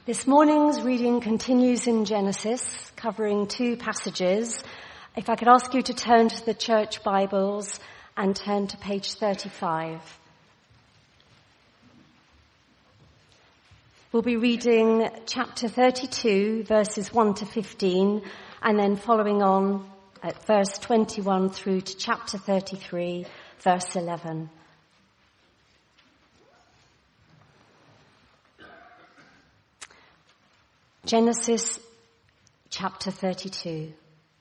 This morning's reading continues in Genesis, covering two passages. If I could ask you to turn to the church Bibles and turn to page 35. We'll be reading chapter 32, verses 1 to 15, and then following on at verse 21 through to chapter 33, verse 11. Genesis chapter 32.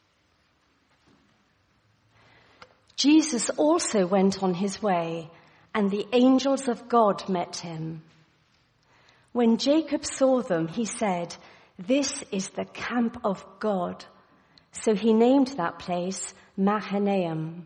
Jesus also went on his way, and the angels of God met him. When Jacob saw them, he said, "This is the camp of God." So he named that place Mahanaim.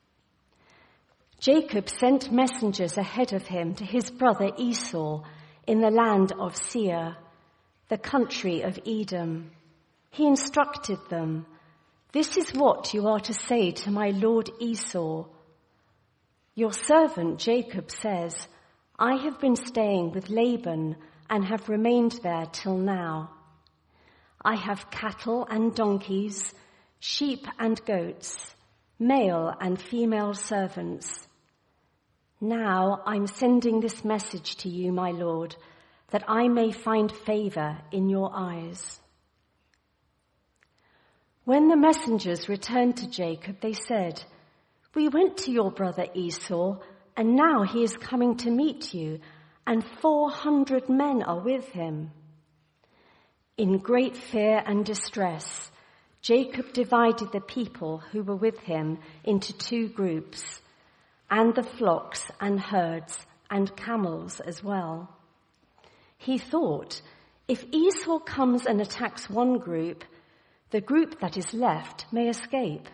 Jacob sent messengers ahead of him to his brother Esau in the land of Seir, the country of Edom. He instructed them, "This is what you are to say to my lord Esau. Your servant Jacob says, I have been staying with Laban and have remained there till now. I have cattle and donkeys, sheep and goats, male and female servants. Now I'm sending this message to you, my lord, that I may find favor in your eyes." When the messengers returned to Jacob, they said, "We went to your brother Esau, and now he is coming to meet you, and 400 men are with him." In great fear and distress, Jacob divided the people who were with him into two groups, and the flocks and herds and camels as well. He thought, if Esau comes and attacks one group, the group that is left may escape.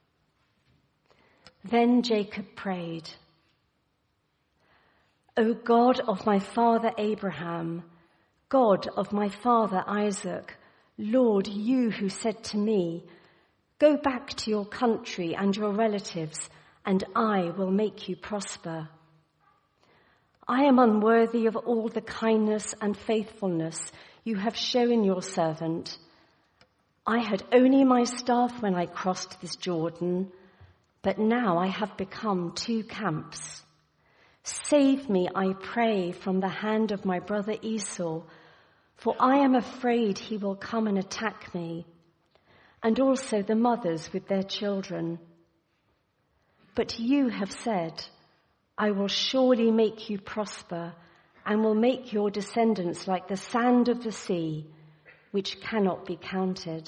Then Jacob prayed, "O God of my father Abraham, God of my father Isaac, Lord, you who said to me, 'Go back to your country and your relatives, and I will make you prosper.' I am unworthy of all the kindness and faithfulness you have shown your servant. I had only my staff when I crossed this Jordan, but now I have become two camps. Save me, I pray, from the hand of my brother Esau, for I am afraid he will come and attack me, and also the mothers with their children. But you have said, I will surely make you prosper and will make your descendants like the sand of the sea, which cannot be counted."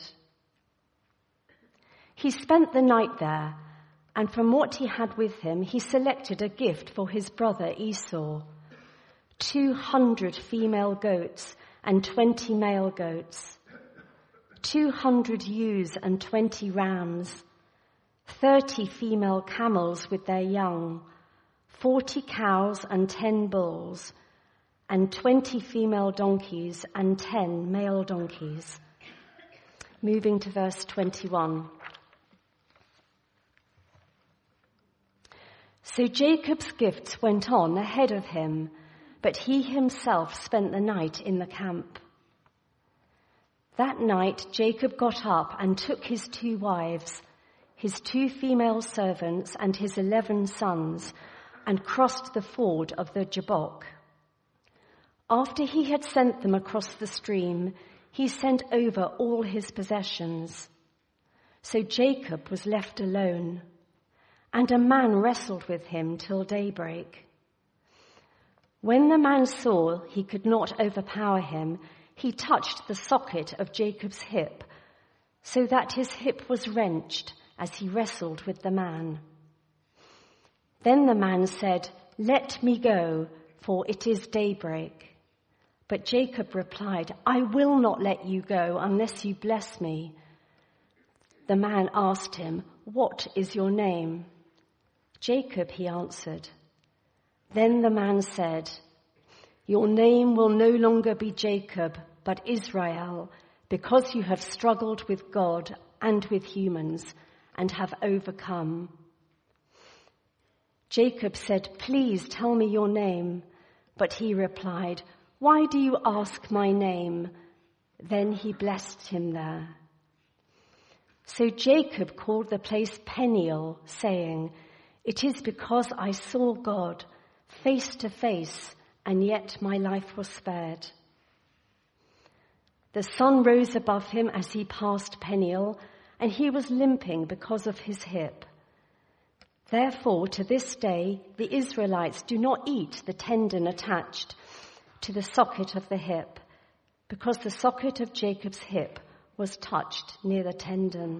He spent the night there, and from what he had with him, he selected a gift for his brother Esau, 200 female goats and 20 male goats, 200 ewes and 20 rams, 30 female camels with their young, 40 cows and 10 bulls, and 20 female donkeys and 10 male donkeys. Moving to verse 21. So Jacob's gifts went on ahead of him, but he himself spent the night in the camp. That night Jacob got up and took his 2 wives, his 2 female servants and his 11 sons, and crossed the ford of the Jabbok. After he had sent them across the stream, he sent over all his possessions. So Jacob was left alone, and a man wrestled with him till daybreak. When the man saw he could not overpower him, he touched the socket of Jacob's hip, so that his hip was wrenched as he wrestled with the man. Then the man said, "Let me go, for it is daybreak." But Jacob replied, "I will not let you go unless you bless me." The man asked him, "What is your name?" "Jacob," he answered. Then the man said, "Your name will no longer be Jacob, but Israel, because you have struggled with God and with humans and have overcome." Jacob said, "Please tell me your name." But he replied, Why do you ask my name?" Then he blessed him there. So Jacob called the place Peniel, saying, "It is because I saw God face to face, and yet my life was spared." The sun rose above him as he passed Peniel, and he was limping because of his hip. Therefore, to this day, the Israelites do not eat the tendon attached to the socket of the hip, because the socket of Jacob's hip was touched near the tendon.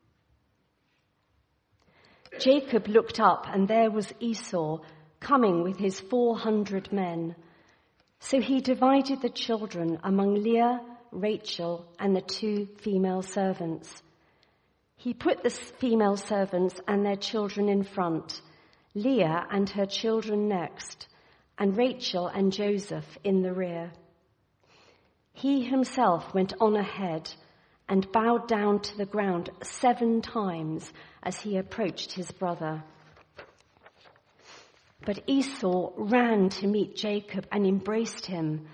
Jacob looked up, and there was Esau coming with his 400 men. So he divided the children among Leah, Rachel, and the 2 female servants. He put the female servants and their children in front, Leah and her children next, and Rachel and Joseph in the rear. He himself went on ahead and bowed down to the ground 7 times as he approached his brother. But Esau ran to meet Jacob and embraced him.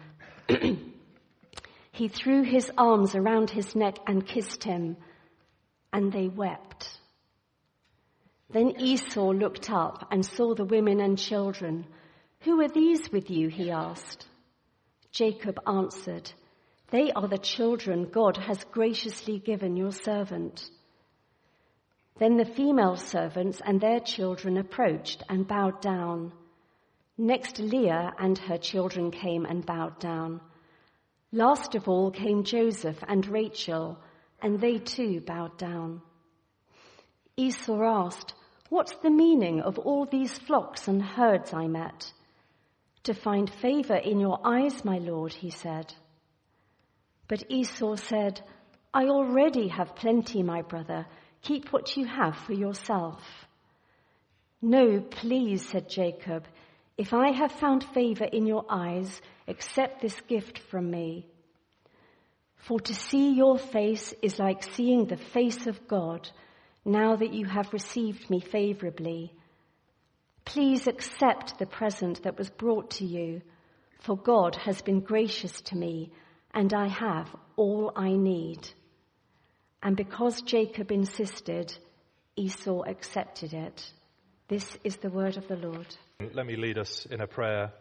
He threw his arms around his neck and kissed him, and they wept. Then Esau looked up and saw the women and children. "Who are these with you?" he asked. Jacob answered, "They are the children God has graciously given your servant." Then the female servants and their children approached and bowed down. Next, Leah and her children came and bowed down. Last of all came Joseph and Rachel, and they too bowed down. Esau asked, "What's the meaning of all these flocks and herds I met?" "To find favor in your eyes, my lord," he said. But Esau said, "I already have plenty, my brother. Keep what you have for yourself." "No, please," said Jacob. "If I have found favor in your eyes, accept this gift from me. For to see your face is like seeing the face of God, now that you have received me favorably. Please accept the present that was brought to you, for God has been gracious to me, and I have all I need." And because Jacob insisted, Esau accepted it. This is the word of the Lord. Let me lead us in a prayer.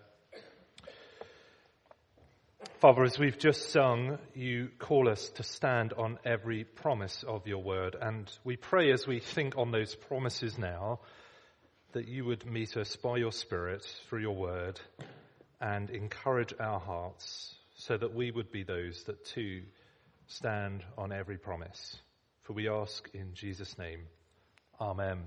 Father, as we've just sung, you call us to stand on every promise of your word. And we pray as we think on those promises now, that you would meet us by your Spirit through your word and encourage our hearts so that we would be those that too stand on every promise. For we ask in Jesus' name. Amen.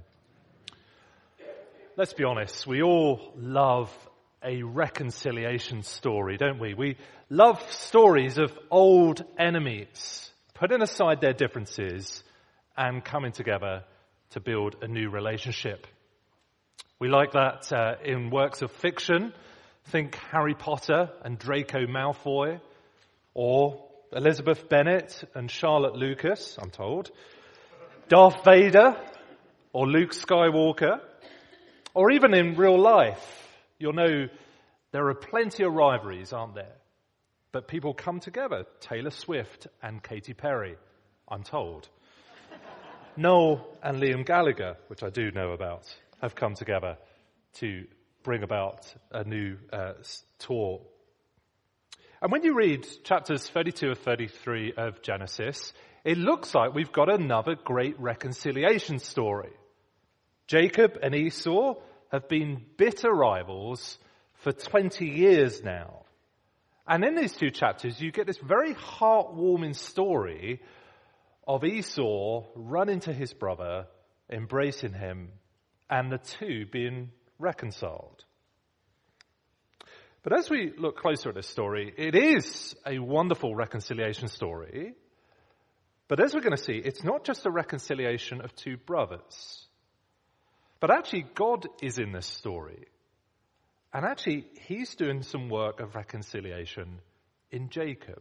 Let's be honest, we all love a reconciliation story, don't we? We love stories of old enemies putting aside their differences and coming together to build a new relationship. We like that in works of fiction. Think Harry Potter and Draco Malfoy, or Elizabeth Bennet and Charlotte Lucas, I'm told, Darth Vader or Luke Skywalker, or even in real life. You'll know there are plenty of rivalries, aren't there? But people come together. Taylor Swift and Katy Perry, I'm told. Noel and Liam Gallagher, which I do know about, have come together to bring about a new tour. And when you read chapters 32 and 33 of Genesis, it looks like we've got another great reconciliation story. Jacob and Esau have been bitter rivals for 20 years now. And in these 2 chapters, you get this very heartwarming story of Esau running to his brother, embracing him, and the 2 being reconciled. But as we look closer at this story, it is a wonderful reconciliation story. But as we're going to see, it's not just a reconciliation of 2 brothers. But actually, God is in this story. And actually, he's doing some work of reconciliation in Jacob.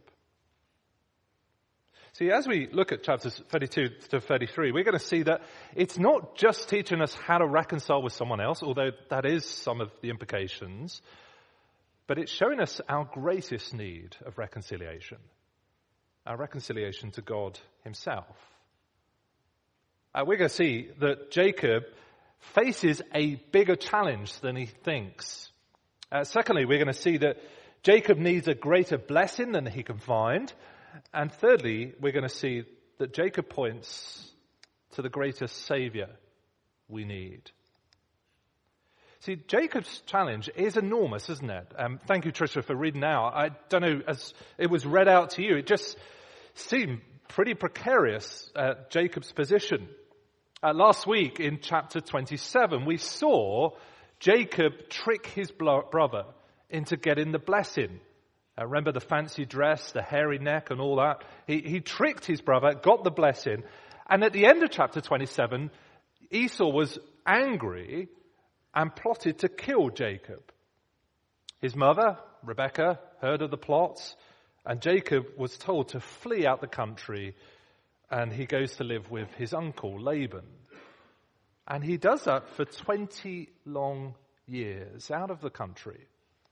See, as we look at chapters 32 to 33, we're going to see that it's not just teaching us how to reconcile with someone else, although that is some of the implications. But it's showing us our greatest need of reconciliation. Our reconciliation to God himself. We're going to see that Jacob faces a bigger challenge than he thinks. Secondly, we're going to see that Jacob needs a greater blessing than he can find. And thirdly, we're going to see that Jacob points to the greatest Saviour we need. See, Jacob's challenge is enormous, isn't it? Thank you, Tricia, for reading out. I don't know, as it was read out to you, it just seemed pretty precarious, Jacob's position. Last week in chapter 27, we saw Jacob trick his brother into getting the blessing. Remember the fancy dress, the hairy neck and all that? He tricked his brother, got the blessing. And at the end of chapter 27, Esau was angry and plotted to kill Jacob. His mother, Rebekah, heard of the plots, and Jacob was told to flee out the country, and he goes to live with his uncle, Laban. And he does that for 20 long years out of the country.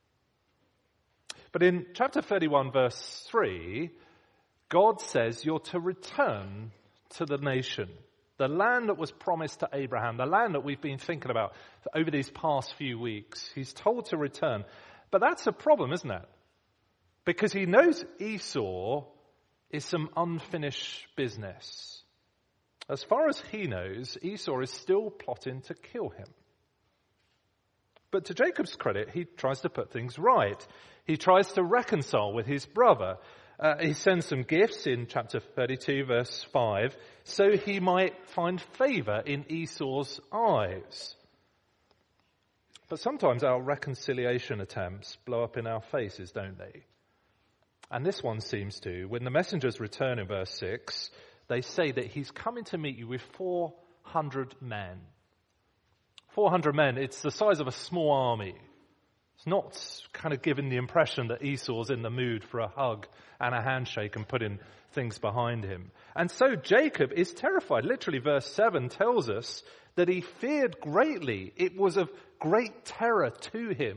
But in chapter 31, verse 3, God says you're to return to the nation, the land that was promised to Abraham, the land that we've been thinking about over these past few weeks. He's told to return. But that's a problem, isn't it? Because he knows Esau is some unfinished business. As far as he knows, Esau is still plotting to kill him. But to Jacob's credit, he tries to put things right. He tries to reconcile with his brother. He sends some gifts in chapter 32, verse 5, so he might find favor in Esau's eyes. But sometimes our reconciliation attempts blow up in our faces, don't they? And this one seems to. When the messengers return in verse 6, they say that he's coming to meet you with 400 men. 400 men, it's the size of a small army. It's not kind of giving the impression that Esau's in the mood for a hug and a handshake and putting things behind him. And so Jacob is terrified. Literally, verse 7 tells us that he feared greatly. It was of great terror to him.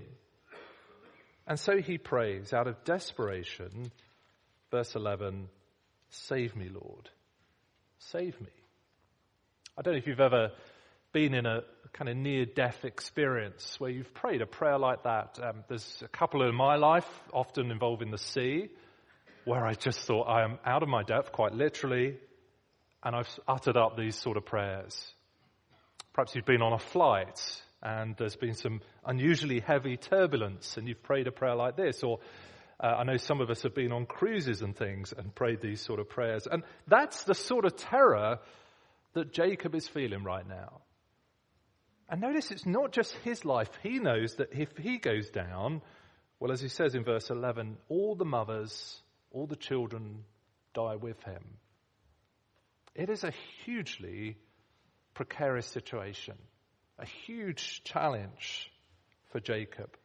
And so he prays out of desperation, verse 11, "Save me, Lord. Save me." I don't know if you've ever been in a kind of near-death experience where you've prayed a prayer like that. There's a couple in my life, often involving the sea, where I just thought I am out of my depth, quite literally, and I've uttered up these sort of prayers. Perhaps you've been on a flight and there's been some unusually heavy turbulence and you've prayed a prayer like this. Or I know some of us have been on cruises and things and prayed these sort of prayers. And that's the sort of terror that Jacob is feeling right now. And notice it's not just his life. He knows that if he goes down, well, as he says in verse 11, all the mothers, all the children die with him. It is a hugely precarious situation, a huge challenge for Jacob.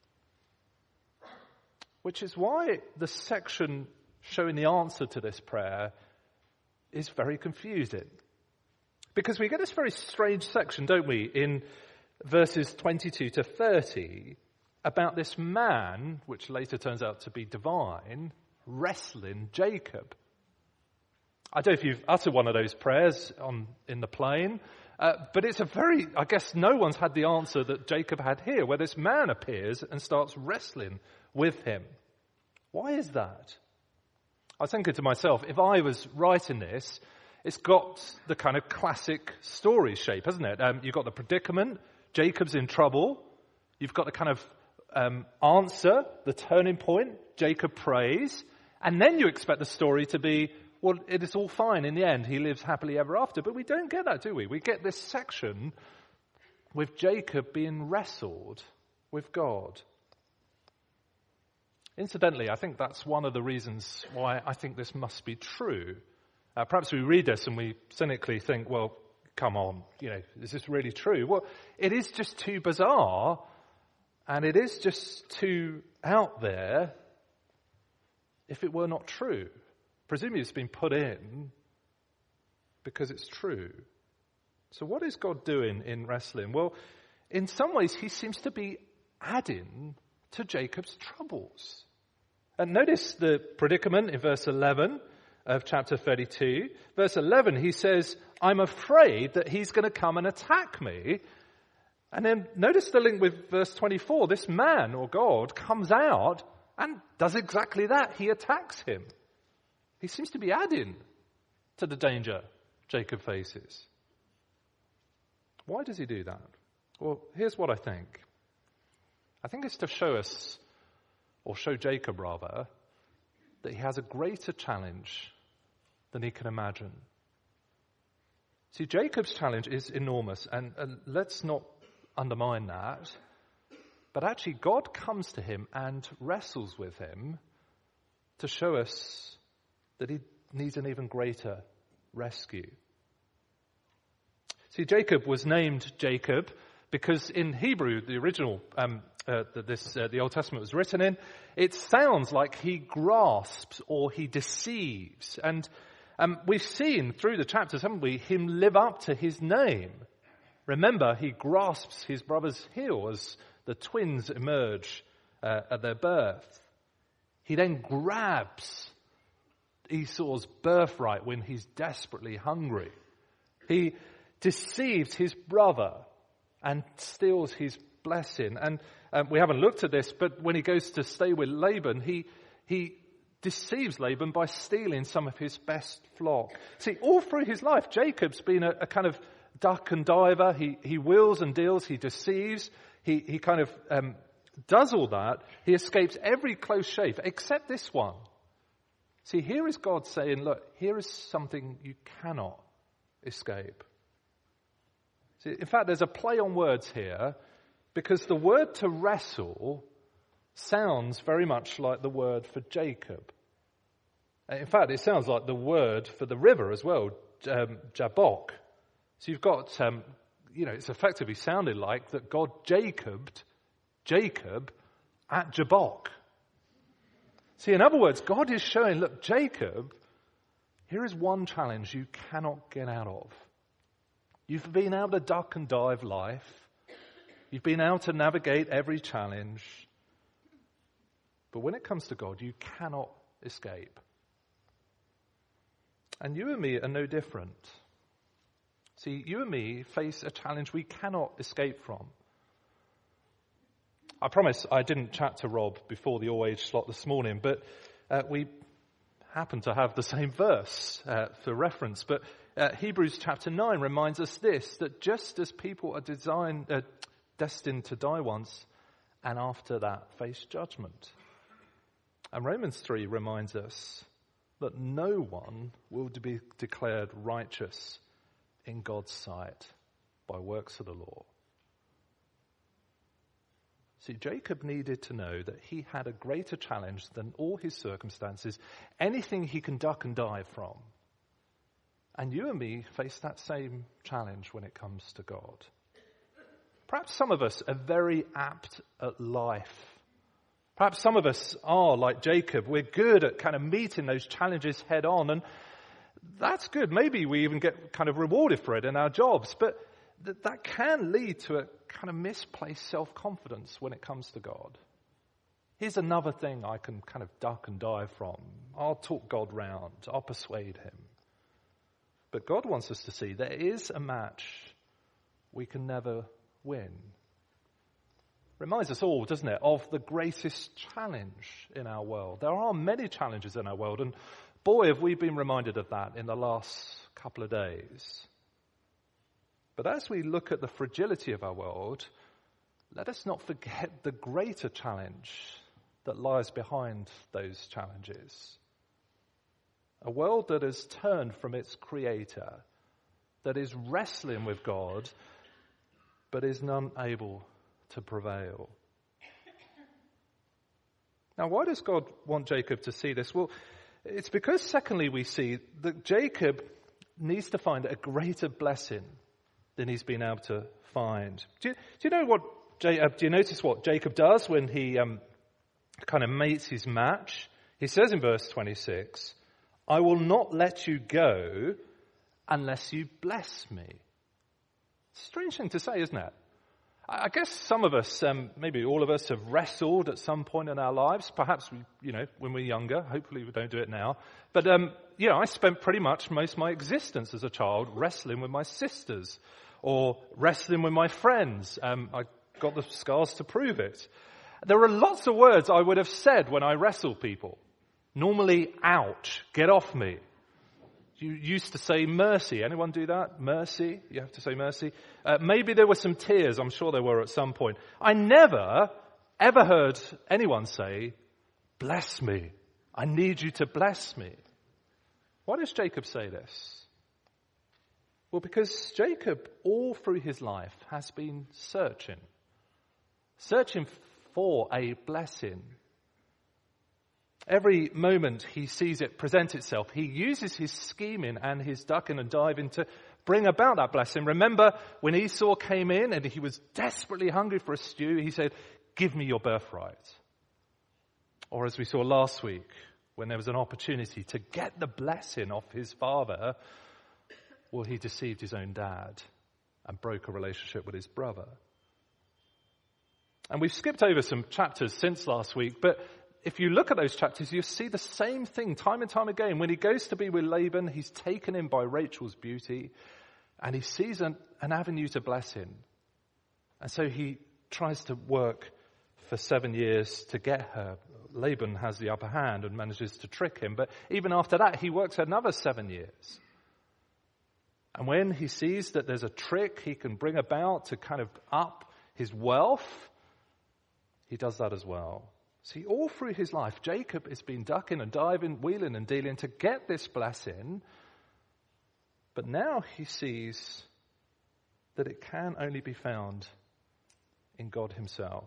Which is why the section showing the answer to this prayer is very confusing. Because we get this very strange section, don't we, in verses 22 to 30, about this man, which later turns out to be divine, wrestling Jacob. I don't know if you've uttered one of those prayers in the plane, but it's I guess no one's had the answer that Jacob had here, where this man appears and starts wrestling with him. Why is that? I was thinking to myself, if I was writing this, it's got the kind of classic story shape, hasn't it? You've got the predicament, Jacob's in trouble. You've got the kind of answer, the turning point, Jacob prays. And then you expect the story to be, well, it is all fine in the end. He lives happily ever after. But we don't get that, do we? We get this section with Jacob being wrestled with God. Incidentally, I think that's one of the reasons why I think this must be true. Perhaps we read this and we cynically think, well, come on, is this really true? Well, it is just too bizarre and it is just too out there if it were not true. Presumably it's been put in because it's true. So what is God doing in wrestling? Well, in some ways he seems to be adding to Jacob's troubles. And notice the predicament in verse 11 of chapter 32. Verse 11, he says, I'm afraid that he's going to come and attack me. And then notice the link with verse 24. This man, or God, comes out and does exactly that. He attacks him. He seems to be adding to the danger Jacob faces. Why does he do that? Well, here's what I think. I think it's to show us, or show Jacob rather, that he has a greater challenge than he can imagine. See, Jacob's challenge is enormous, and let's not undermine that. But actually, God comes to him and wrestles with him to show us that he needs an even greater rescue. See, Jacob was named Jacob because in Hebrew, the original the Old Testament was written in, it sounds like he grasps or he deceives. And we've seen through the chapters, haven't we, him live up to his name. Remember, he grasps his brother's heel as the twins emerge at their birth. He then grabs Esau's birthright when he's desperately hungry. He deceives his brother and steals his blessing. And we haven't looked at this, but when he goes to stay with Laban, he deceives Laban by stealing some of his best flock. See, all through his life, Jacob's been a kind of duck and diver. He wheels and deals, he deceives, he kind of does all that. He escapes every close shave except this one. See, here is God saying, look, here is something you cannot escape. See, in fact, there's a play on words here because the word to wrestle sounds very much like the word for Jacob. In fact, it sounds like the word for the river as well, Jabbok. So you've got, it's effectively sounded like that God Jacob at Jabbok. See, in other words, God is showing, look, Jacob, here is one challenge you cannot get out of. You've been able to duck and dive life. You've been able to navigate every challenge. But when it comes to God, you cannot escape. And you and me are no different. See, you and me face a challenge we cannot escape from. I promise I didn't chat to Rob before the all-age slot this morning, but we happen to have the same verse for reference. But Hebrews chapter 9 reminds us this, that just as people are destined to die once, and after that face judgment. And Romans 3 reminds us that no one will be declared righteous in God's sight by works of the law. See, Jacob needed to know that he had a greater challenge than all his circumstances, anything he can duck and dive from. And you and me face that same challenge when it comes to God. Perhaps some of us are very apt at life. Perhaps some of us are like Jacob. We're good at kind of meeting those challenges head on, and that's good. Maybe we even get kind of rewarded for it in our jobs, but that can lead to a kind of misplaced self-confidence when it comes to God. Here's another thing I can kind of duck and dive from. I'll talk God round. I'll persuade him. But God wants us to see there is a match we can never win. Reminds us all, doesn't it, of the greatest challenge in our world. There are many challenges in our world, and boy, have we been reminded of that in the last couple of days. But as we look at the fragility of our world, let us not forget the greater challenge that lies behind those challenges. A world that has turned from its creator, that is wrestling with God, but is unable to prevail. Now, why does God want Jacob to see this? Well, it's because, secondly, we see that Jacob needs to find a greater blessing than he's been able to find. Do you notice what Jacob does when he kind of mates his match? He says in verse 26, I will not let you go unless you bless me. It's a strange thing to say, isn't it? I guess some of us, maybe all of us, have wrestled at some point in our lives. Perhaps, when we're younger. Hopefully we don't do it now. But, I spent pretty much most of my existence as a child wrestling with my sisters or wrestling with my friends. I got the scars to prove it. There are lots of words I would have said when I wrestle people. Normally, ouch, get off me. You used to say mercy. Anyone do that? Mercy? You have to say mercy. Maybe there were some tears. I'm sure there were at some point. I never, ever heard anyone say, bless me. I need you to bless me. Why does Jacob say this? Well, because Jacob, all through his life, has been searching for a blessing. Every moment he sees it present itself, he uses his scheming and his ducking and diving to bring about that blessing. Remember when Esau came in and he was desperately hungry for a stew, he said, give me your birthright. Or as we saw last week, when there was an opportunity to get the blessing off his father, well, he deceived his own dad and broke a relationship with his brother. And we've skipped over some chapters since last week, but if you look at those chapters, you see the same thing time and time again. When he goes to be with Laban, he's taken in by Rachel's beauty, and he sees an avenue to bless him. And so he tries to work for 7 years to get her. Laban has the upper hand and manages to trick him. But even after that, he works another 7 years. And when he sees that there's a trick he can bring about to kind of up his wealth, he does that as well. See, all through his life, Jacob has been ducking and diving, wheeling and dealing to get this blessing. But now he sees that it can only be found in God himself.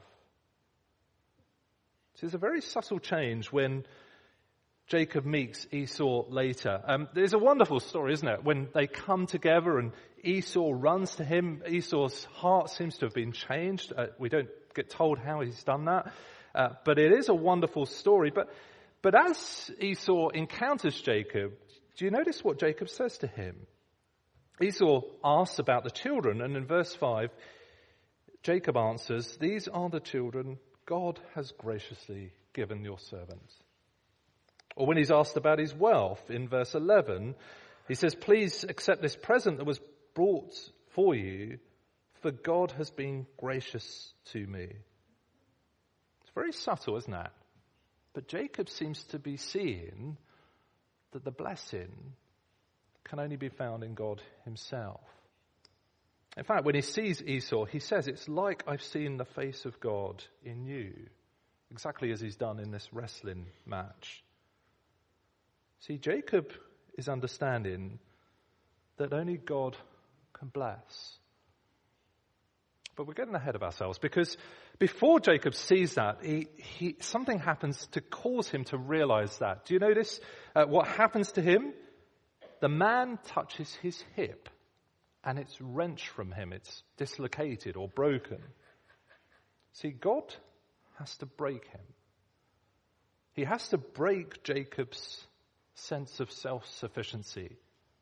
So there's a very subtle change when Jacob meets Esau later. There's a wonderful story, isn't it? When they come together and Esau runs to him, Esau's heart seems to have been changed. We don't get told how he's done that. But it is a wonderful story. But as Esau encounters Jacob, do you notice what Jacob says to him? Esau asks about the children, and in verse 5, Jacob answers, these are the children God has graciously given your servant. Or when he's asked about his wealth, in verse 11, he says, please accept this present that was brought for you, for God has been gracious to me. Very subtle, isn't it? But Jacob seems to be seeing that the blessing can only be found in God himself. In fact, when he sees Esau, he says, it's like I've seen the face of God in you. Exactly as he's done in this wrestling match. See, Jacob is understanding that only God can bless. But we're getting ahead of ourselves, because before Jacob sees that, something happens to cause him to realize that. Do you notice what happens to him? The man touches his hip, and it's wrenched from him. It's dislocated or broken. See, God has to break him. He has to break Jacob's sense of self-sufficiency.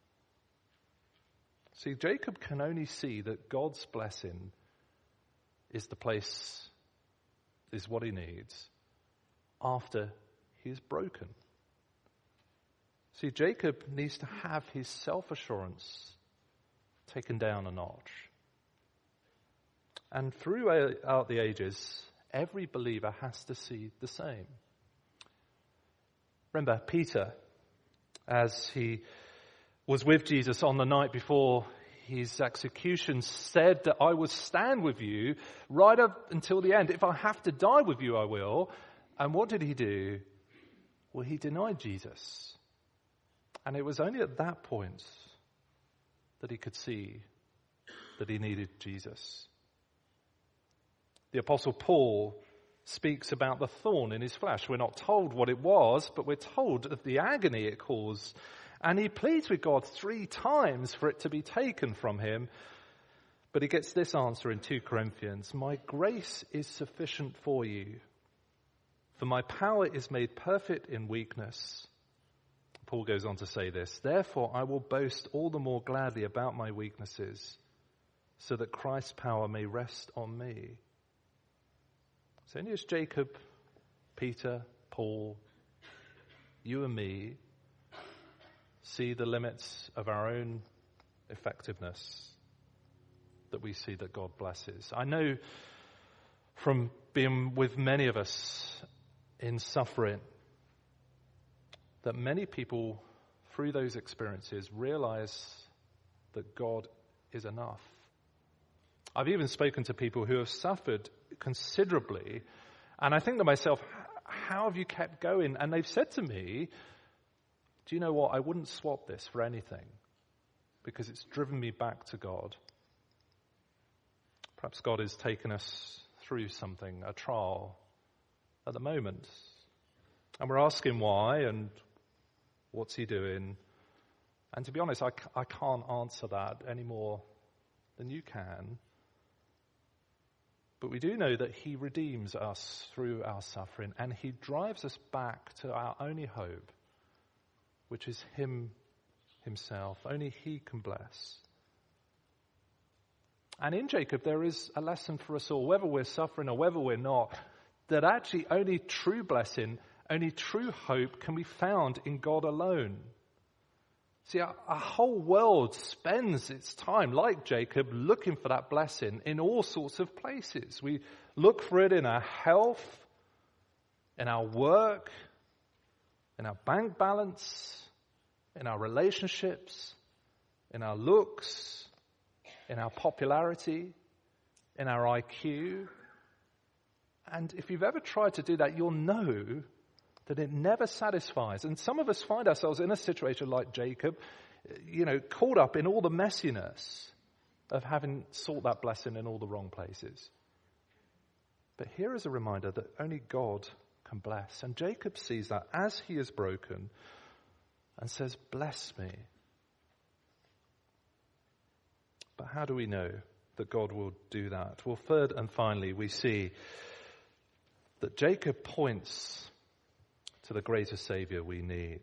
See, Jacob can only see that God's blessing is what he needs after he is broken. See, Jacob needs to have his self-assurance taken down a notch. And throughout the ages, every believer has to see the same. Remember Peter, as he was with Jesus on the night before his execution, said that I will stand with you right up until the end. If I have to die with you, I will. And what did he do? Well, he denied Jesus. And it was only at that point that he could see that he needed Jesus. The Apostle Paul speaks about the thorn in his flesh. We're not told what it was, but we're told of the agony it caused. And he pleads with God 3 times for it to be taken from him. But he gets this answer in 2 Corinthians. My grace is sufficient for you, for my power is made perfect in weakness. Paul goes on to say this. Therefore, I will boast all the more gladly about my weaknesses, so that Christ's power may rest on me. So only as Jacob, Peter, Paul, you and me see the limits of our own effectiveness, that we see that God blesses. I know from being with many of us in suffering that many people through those experiences realize that God is enough. I've even spoken to people who have suffered considerably, and I think to myself, how have you kept going? And they've said to me, do you know what? I wouldn't swap this for anything, because it's driven me back to God. Perhaps God has taken us through something, a trial at the moment. And we're asking why and what's he doing? And to be honest, I can't answer that any more than you can. But we do know that he redeems us through our suffering, and he drives us back to our only hope, which is him himself. Only he can bless. And in Jacob, there is a lesson for us all, whether we're suffering or whether we're not, that actually only true blessing, only true hope can be found in God alone. See, our whole world spends its time, like Jacob, looking for that blessing in all sorts of places. We look for it in our health, in our work, in our bank balance, in our relationships, in our looks, in our popularity, in our IQ. And if you've ever tried to do that, you'll know that it never satisfies. And some of us find ourselves in a situation like Jacob, caught up in all the messiness of having sought that blessing in all the wrong places. But here is a reminder that only God can bless. And Jacob sees that as he is broken and says, bless me. But how do we know that God will do that? Well, third and finally, we see that Jacob points to the greater Savior we need.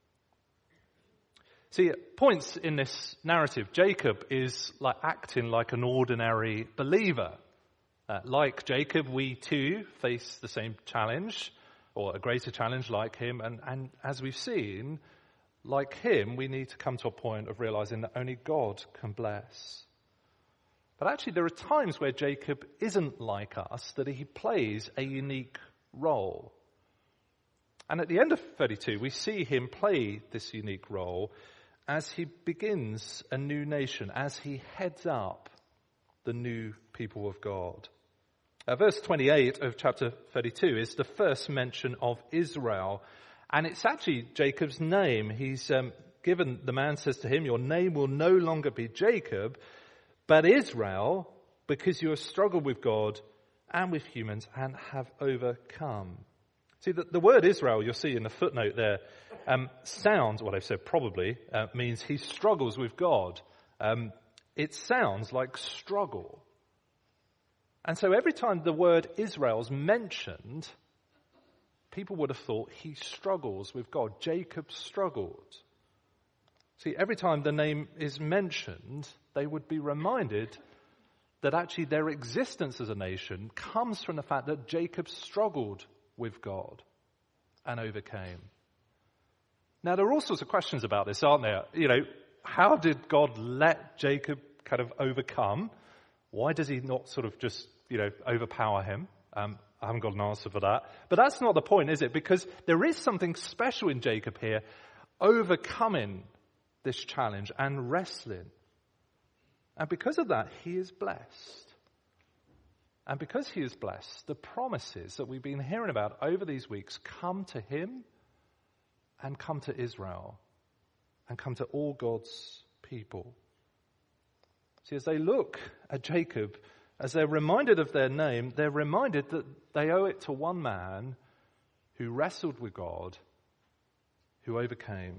See, at points in this narrative, Jacob is acting like an ordinary believer. Like Jacob, we too face the same challenge, or a greater challenge like him. And as we've seen, like him, we need to come to a point of realizing that only God can bless. But actually, there are times where Jacob isn't like us, that he plays a unique role. And at the end of 32, we see him play this unique role as he begins a new nation, as he heads up the new people of God. Verse 28 of chapter 32 is the first mention of Israel. And it's actually Jacob's name. He's given, the man says to him, your name will no longer be Jacob, but Israel, because you have struggled with God and with humans and have overcome. See, the word Israel, you'll see in the footnote there, sounds, what I've said probably, means he struggles with God. It sounds like struggle. And so every time the word Israel's mentioned, people would have thought he struggles with God. Jacob struggled. See, every time the name is mentioned, they would be reminded that actually their existence as a nation comes from the fact that Jacob struggled with God and overcame. Now, there are all sorts of questions about this, aren't there? How did God let Jacob kind of overcome? Why does he not sort of just, overpower him? I haven't got an answer for that. But that's not the point, is it? Because there is something special in Jacob here, overcoming this challenge and wrestling. And because of that, he is blessed. And because he is blessed, the promises that we've been hearing about over these weeks come to him and come to Israel and come to all God's people. See, as they look at Jacob, as they're reminded of their name, they're reminded that they owe it to one man who wrestled with God, who overcame.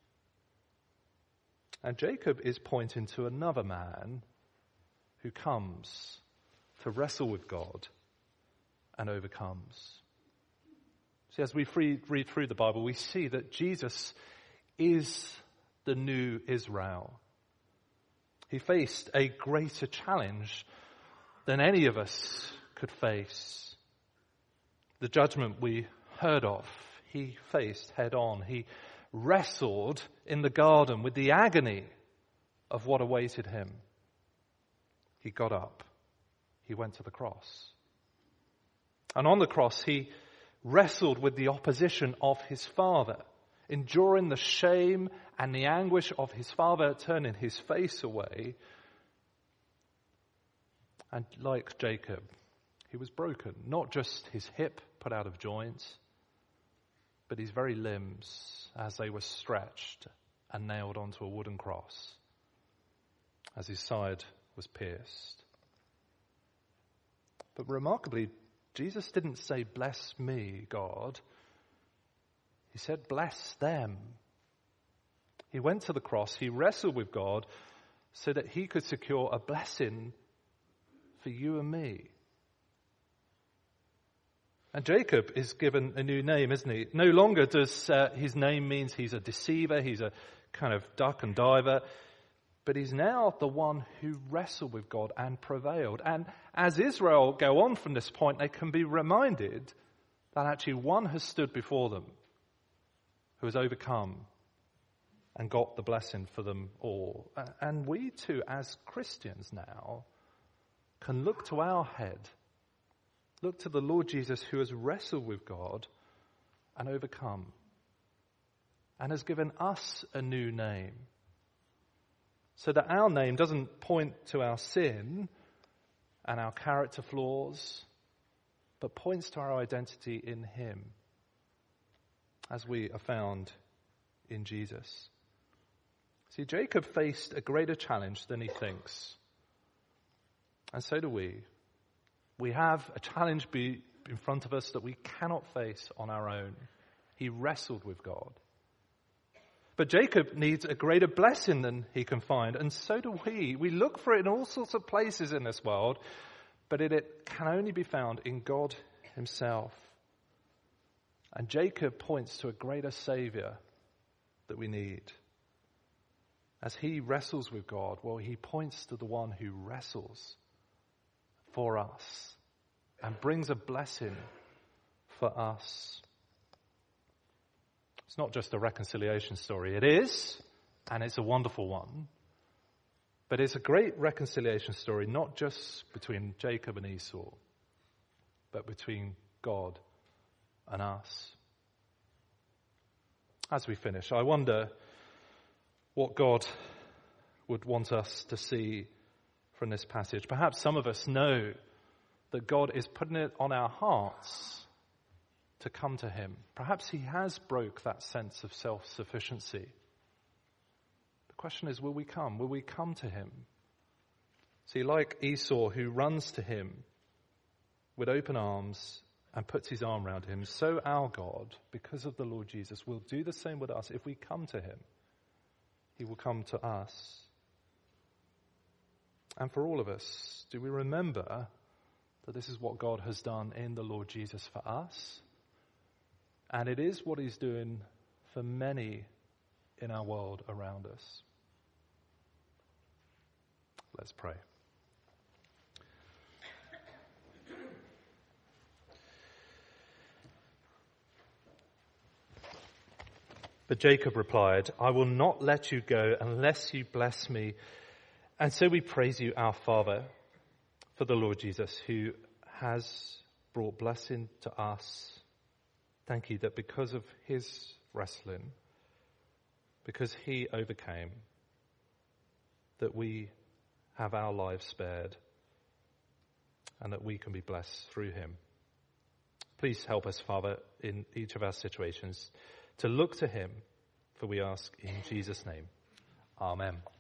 And Jacob is pointing to another man who comes to wrestle with God and overcomes. See, as we read through the Bible, we see that Jesus is the new Israel. He faced a greater challenge than any of us could face. The judgment we heard of, he faced head on. He wrestled in the garden with the agony of what awaited him. He got up. He went to the cross. And on the cross, he wrestled with the opposition of his Father, enduring the shame and the anguish of his Father, turning his face away. And like Jacob, he was broken. Not just his hip put out of joint, but his very limbs as they were stretched and nailed onto a wooden cross, as his side was pierced. But remarkably, Jesus didn't say, "Bless me, God." He said, "Bless them." He went to the cross. He wrestled with God so that he could secure a blessing for you and me. And Jacob is given a new name, isn't he? No longer does his name means he's a deceiver, he's a kind of duck and diver, but he's now the one who wrestled with God and prevailed. And as Israel go on from this point, they can be reminded that actually one has stood before them who has overcome and got the blessing for them all. And we too, as Christians now, can look to our head, look to the Lord Jesus who has wrestled with God and overcome and has given us a new name, so that our name doesn't point to our sin and our character flaws, but points to our identity in him as we are found in Jesus. See, Jacob faced a greater challenge than he thinks. And so do we. We have a challenge in front of us that we cannot face on our own. He wrestled with God. But Jacob needs a greater blessing than he can find, and so do we. We look for it in all sorts of places in this world, but it can only be found in God himself. And Jacob points to a greater Savior that we need. As he wrestles with God, well, he points to the one who wrestles for us and brings a blessing for us. It's not just a reconciliation story. It is, and it's a wonderful one. But it's a great reconciliation story, not just between Jacob and Esau, but between God and us. As we finish, I wonder what God would want us to see from this passage. Perhaps some of us know that God is putting it on our hearts to come to him. Perhaps he has broke that sense of self-sufficiency. The question is, will we come? Will we come to him? See, like Esau, who runs to him with open arms and puts his arm around him, so our God, because of the Lord Jesus, will do the same with us. If we come to him, he will come to us. And for all of us, do we remember that this is what God has done in the Lord Jesus for us? And it is what he's doing for many in our world around us. Let's pray. But Jacob replied, "I will not let you go unless you bless me." And so we praise you, our Father, for the Lord Jesus, who has brought blessing to us. Thank you that because of his wrestling, because he overcame, that we have our lives spared and that we can be blessed through him. Please help us, Father, in each of our situations to look to him, for we ask in Jesus' name. Amen.